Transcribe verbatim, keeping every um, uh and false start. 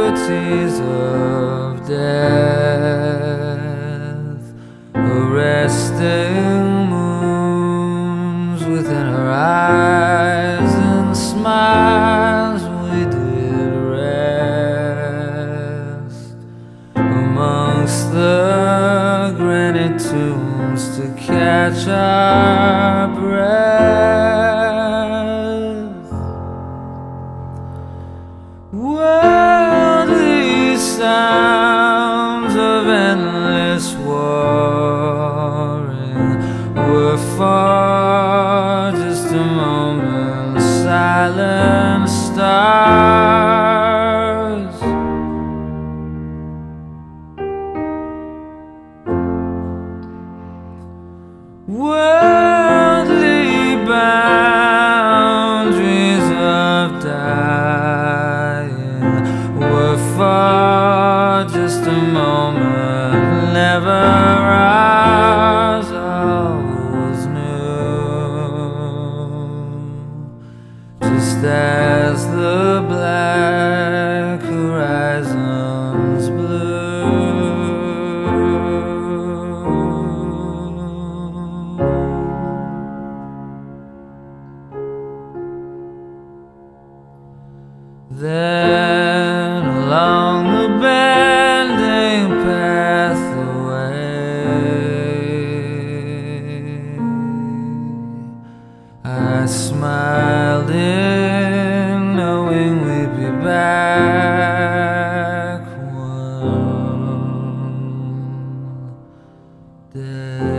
beauties of death, arresting moons within her eyes and smiles. We did rest amongst the granite tombs to catch our breath. Worldly sounds of endless warring were for just a moment silent stars. Worldly boundaries of dying were for just a moment, never ours. All was new, just as the black horizons blue. Then along the bending pathway, I smiled in knowing we'd be back one day.